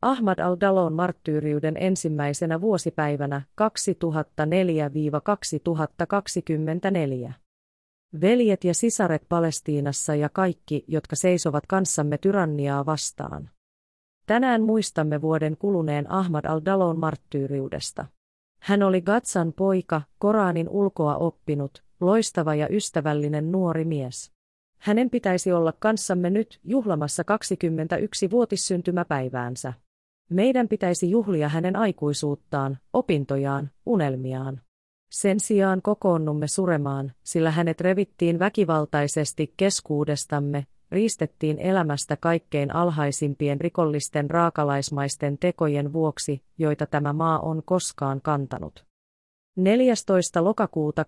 Ahmad al-Dalon marttyyriyden ensimmäisenä vuosipäivänä 2004–2024. Veljet ja sisaret Palestiinassa ja kaikki, jotka seisovat kanssamme tyranniaa vastaan. Tänään muistamme vuoden kuluneen Ahmad al-Dalon marttyyriudesta. Hän oli Gazan poika, Koranin ulkoa oppinut, loistava ja ystävällinen nuori mies. Hänen pitäisi olla kanssamme nyt juhlamassa 21-vuotissyntymäpäiväänsä. Meidän pitäisi juhlia hänen aikuisuuttaan, opintojaan, unelmiaan. Sen sijaan kokoonnumme suremaan, sillä hänet revittiin väkivaltaisesti keskuudestamme, riistettiin elämästä kaikkein alhaisimpien rikollisten raakalaismaisten tekojen vuoksi, joita tämä maa on koskaan kantanut. 14. lokakuuta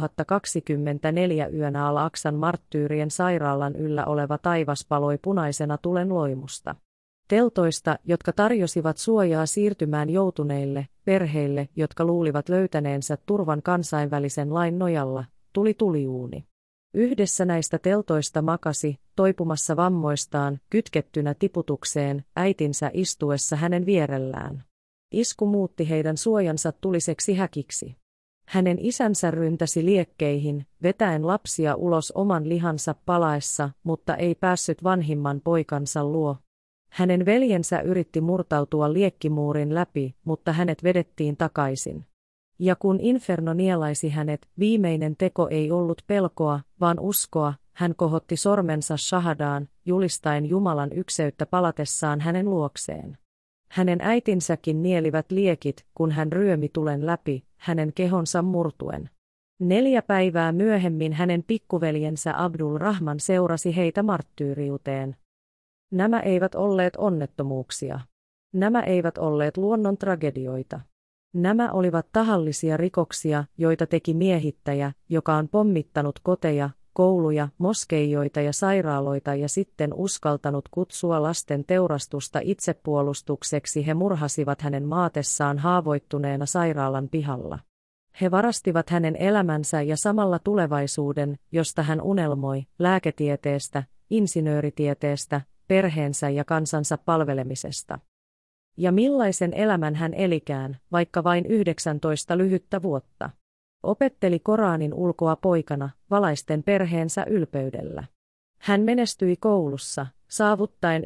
2024 yönä Al-Aqsan marttyyrien sairaalan yllä oleva taivas paloi punaisena tulen loimusta. Teltoista, jotka tarjosivat suojaa siirtymään joutuneille, perheille, jotka luulivat löytäneensä turvan kansainvälisen lain nojalla, tuli tuliuuni. Yhdessä näistä teltoista makasi, toipumassa vammoistaan, kytkettynä tiputukseen, äitinsä istuessa hänen vierellään. Isku muutti heidän suojansa tuliseksi häkiksi. Hänen isänsä ryntäsi liekkeihin, vetäen lapsia ulos oman lihansa palaessa, mutta ei päässyt vanhimman poikansa luo. Hänen veljensä yritti murtautua liekkimuurin läpi, mutta hänet vedettiin takaisin. Ja kun inferno nielaisi hänet, viimeinen teko ei ollut pelkoa, vaan uskoa, hän kohotti sormensa shahadaan, julistaen Jumalan ykseyttä palatessaan hänen luokseen. Hänen äitinsäkin nielivät liekit, kun hän ryömi tulen läpi, hänen kehonsa murtuen. 4 päivää myöhemmin hänen pikkuveljensä Abdul Rahman seurasi heitä marttyyriuteen. Nämä eivät olleet onnettomuuksia. Nämä eivät olleet luonnon tragedioita. Nämä olivat tahallisia rikoksia, joita teki miehittäjä, joka on pommittanut koteja, kouluja, moskeijoita ja sairaaloita ja sitten uskaltanut kutsua lasten teurastusta itsepuolustukseksi. He murhasivat hänen maatessaan haavoittuneena sairaalan pihalla. He varastivat hänen elämänsä ja samalla tulevaisuuden, josta hän unelmoi, lääketieteestä, insinööritieteestä, perheensä ja kansansa palvelemisesta. Ja millaisen elämän hän elikään, vaikka vain 19 lyhyttä vuotta. Opetteli Koranin ulkoa poikana, valaisten perheensä ylpeydellä. Hän menestyi koulussa, saavuttaen 98%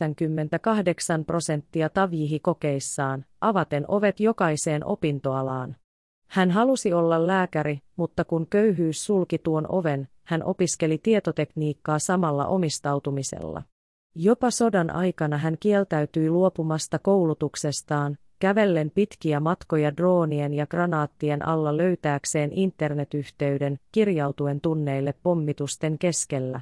tavjihi-kokeissaan, avaten ovet jokaiseen opintoalaan. Hän halusi olla lääkäri, mutta kun köyhyys sulki tuon oven, hän opiskeli tietotekniikkaa samalla omistautumisella. Jopa sodan aikana hän kieltäytyi luopumasta koulutuksestaan, kävellen pitkiä matkoja droonien ja granaattien alla löytääkseen internetyhteyden, kirjautuen tunneille pommitusten keskellä.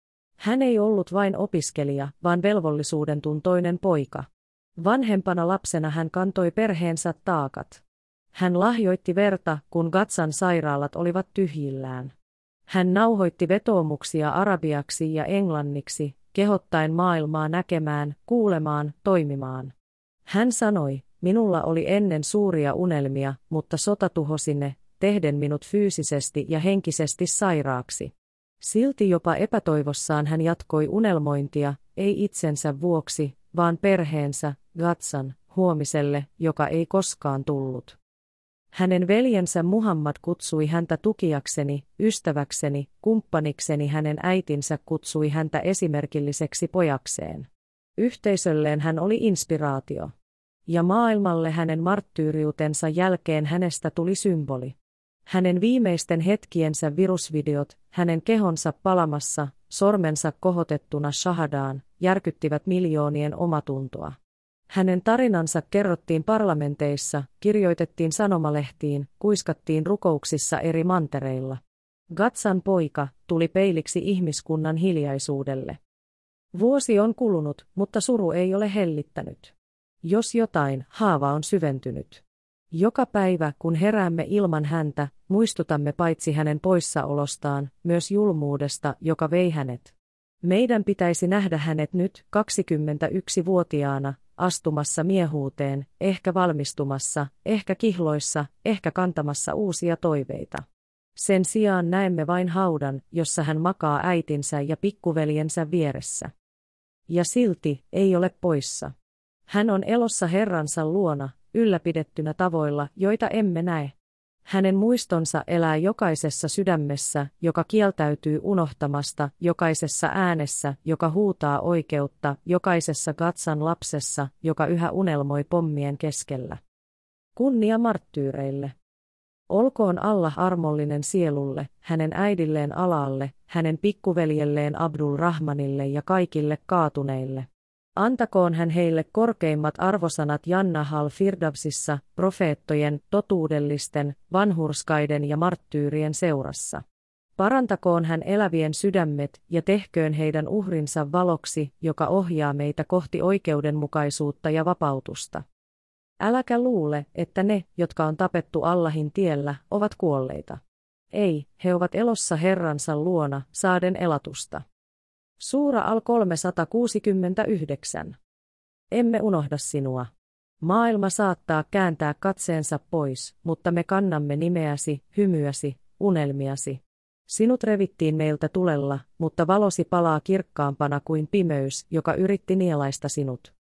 Hän ei ollut vain opiskelija, vaan velvollisuuden tuntoinen poika. Vanhempana lapsena hän kantoi perheensä taakat. Hän lahjoitti verta, kun Gazan sairaalat olivat tyhjillään. Hän nauhoitti vetoomuksia arabiaksi ja englanniksi, kehottaen maailmaa näkemään, kuulemaan, toimimaan. Hän sanoi, minulla oli ennen suuria unelmia, mutta sota tuhosi ne, tehden minut fyysisesti ja henkisesti sairaaksi. Silti jopa epätoivossaan hän jatkoi unelmointia, ei itsensä vuoksi, vaan perheensä, Gazan, huomiselle, joka ei koskaan tullut. Hänen veljensä Muhammad kutsui häntä tukijakseni, ystäväkseni, kumppanikseni, hänen äitinsä kutsui häntä esimerkilliseksi pojakseen. Yhteisölleen hän oli inspiraatio. Ja maailmalle hänen marttyyriutensa jälkeen hänestä tuli symboli. Hänen viimeisten hetkiensä virusvideot, hänen kehonsa palamassa, sormensa kohotettuna shahadaan, järkyttivät miljoonien omatuntoa. Hänen tarinansa kerrottiin parlamenteissa, kirjoitettiin sanomalehtiin, kuiskattiin rukouksissa eri mantereilla. Gazan poika tuli peiliksi ihmiskunnan hiljaisuudelle. Vuosi on kulunut, mutta suru ei ole hellittänyt. Jos jotain, haava on syventynyt. Joka päivä, kun heräämme ilman häntä, muistutamme paitsi hänen poissaolostaan, myös julmuudesta, joka vei hänet. Meidän pitäisi nähdä hänet nyt, 21-vuotiaana, astumassa miehuuteen, ehkä valmistumassa, ehkä kihloissa, ehkä kantamassa uusia toiveita. Sen sijaan näemme vain haudan, jossa hän makaa äitinsä ja pikkuveljensä vieressä. Ja silti, ei ole poissa. Hän on elossa Herransa luona, ylläpidettynä tavoilla, joita emme näe. Hänen muistonsa elää jokaisessa sydämessä, joka kieltäytyy unohtamasta, jokaisessa äänessä, joka huutaa oikeutta, jokaisessa Gatsan lapsessa, joka yhä unelmoi pommien keskellä. Kunnia marttyyreille. Olkoon Allah armollinen sielulle, hänen äidilleen Alalle, hänen pikkuveljelleen Abdul Rahmanille ja kaikille kaatuneille. Antakoon hän heille korkeimmat arvosanat Jannahal Firdavsissa, profeettojen, totuudellisten, vanhurskaiden ja marttyyrien seurassa. Parantakoon hän elävien sydämet ja tehköön heidän uhrinsa valoksi, joka ohjaa meitä kohti oikeudenmukaisuutta ja vapautusta. Äläkä luule, että ne, jotka on tapettu Allahin tiellä, ovat kuolleita. Ei, he ovat elossa Herransa luona, saaden elatusta. Suura al 369. Emme unohda sinua. Maailma saattaa kääntää katseensa pois, mutta me kannamme nimeäsi, hymyäsi, unelmiasi. Sinut revittiin meiltä tulella, mutta valosi palaa kirkkaampana kuin pimeys, joka yritti nielaista sinut.